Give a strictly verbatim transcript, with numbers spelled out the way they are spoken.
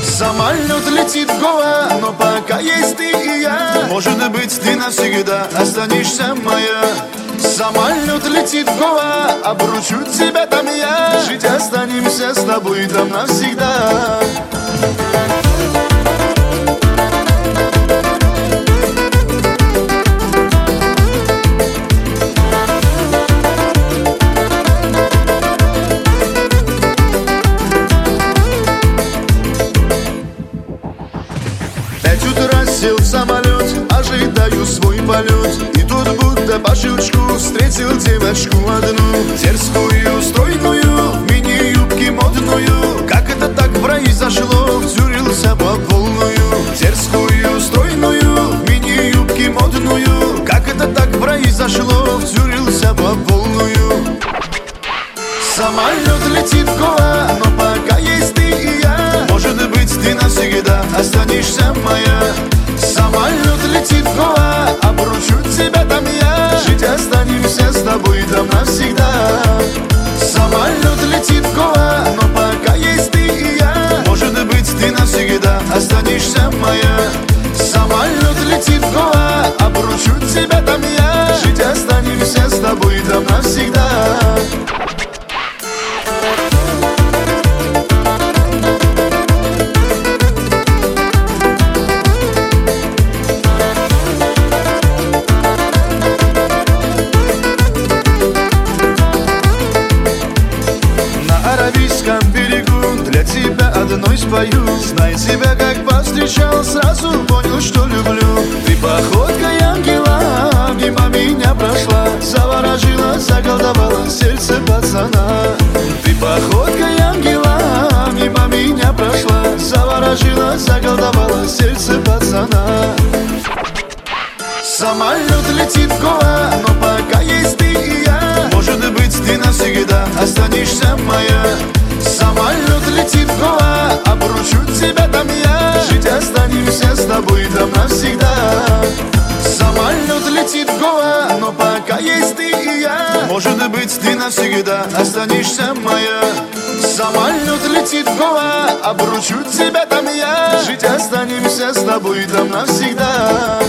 Самолет летит в Гоа, но пока есть ты и я, может быть, ты навсегда останешься моя. Самолет летит в Гоа, обручу тебя там я, жить останемся с тобой там навсегда. Пять утра сел в самолет, ожидаю свой полет, и тут будто по щелчку встретил девочку одну, дерзкую, стройную, в мини-юбке модную. Как это так произошло, втюрился по полную. Дерзкую, стройную, в мини-юбке модную. Как это так произошло, втюрился по полную. Самолет летит в Гоа, но пока есть ты и я, может быть, ты навсегда останешься моя. Самолет летит в Гоа, обручу тебя там я, жить останемся с тобой там навсегда. Самолет летит в Гоа, но пока есть ты и я, может быть, ты навсегда останешься моя. Самолет летит в Гоа, обручу тебя там я, жить останемся с тобой там навсегда. Для тебя одной спою. Знай себя, как повстречал, сразу понял, что люблю. Ты походкой ангела мимо меня прошла, заворожила, заколдовала сердце пацана. Ты походкой ангела мимо меня прошла, заворожила, заколдовала сердце пацана. Самолет летит в Гоа, но пока есть ты и я, может быть, ты навсегда останешься моя. Самолет летит в Гоа, обручу тебя там я, жить останемся с тобой там навсегда. Самолет летит в Гоа, но пока есть ты и я, может быть, ты навсегда останешься моя. Самолет летит в Гоа, обручу тебя там я, жить останемся с тобой там навсегда.